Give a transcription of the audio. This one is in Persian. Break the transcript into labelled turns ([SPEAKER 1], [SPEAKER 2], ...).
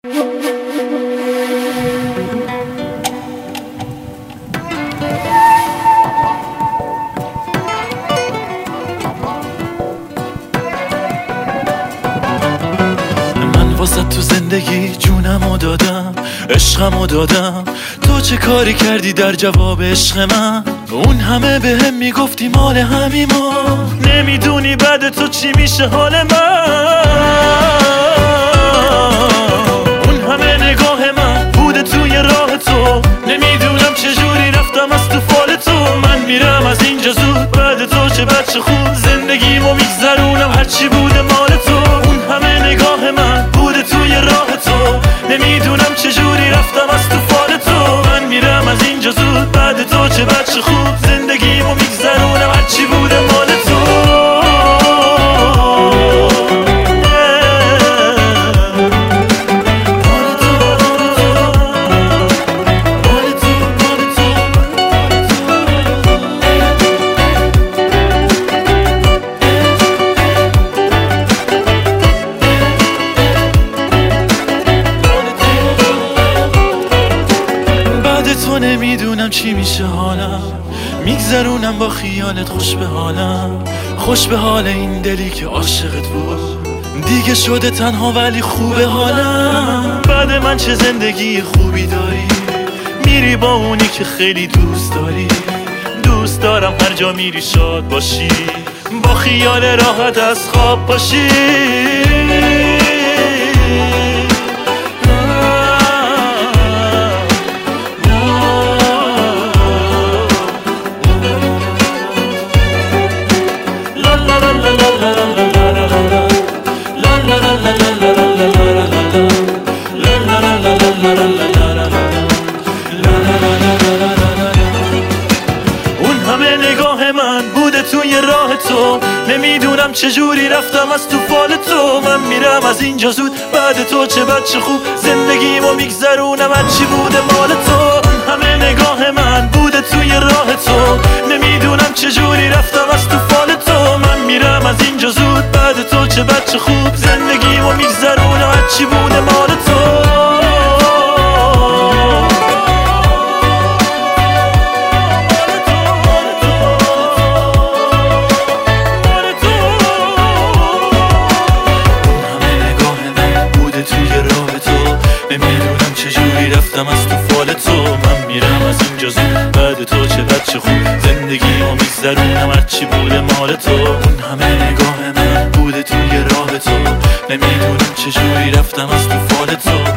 [SPEAKER 1] واسه تو زندگی جونمو دادم، عشقمو دادم، تو چه کاری کردی در جواب عشق من؟ اون همه بهم میگفتی مال همیم ما، نمیدونی بعد تو چی میشه حال من. اون همه نگاه من بوده توی راه تو، نمیدونم چجوری رفتم از تو فال تو. من میرم از اینجا زود، بعد تو چه بچه خوب، زندگیمو میگذرونم هرچی بوده مال تو. اون همه نگاه من بوده توی راه تو، نمیدونم چجوری رفتم از تو فال تو. من میرم از اینجا زود، بعد تو چه بچه خوب، زندگیمو میگذرونم هرچی بوده مال تو. تو نمیدونم چی میشه حالم، میگذرونم با خیالت خوش به حالم، خوش به حال این دلی که عاشقت بود. دیگه شده تنها ولی خوبه حالم. بعد من چه زندگی خوبی داری، میری با اونی که خیلی دوست داری. دوست دارم هر جا میری شاد باشی، با خیال راحت از خواب باشی. اون همه نگاه من بوده توی راه تو، نمیدونم چجوری رفتم از تو فال تو. من میرم از اینجا زود، بعد تو چه بچه خوب، زندگیمو میگذرونم هرچی بوده مال تو. اون همه نگاه من بوده توی راه تو، نمیدونم چجوری رفتم از تو فال تو. من میرم از اینجا زود، بعد تو چه بچه خوب، زندگیمو میگذرونم هرچی بوده مال تو. نمیدونم چجوری رفتم از تو فال تو. من میرم از اینجا زود، بعد تو چه بچه خوب، زندگیمو میگذرونم هرچی بوده مال تو. اون همه نگاه من بوده توی راه تو، نمیدونم چجوری رفتم از تو فال تو.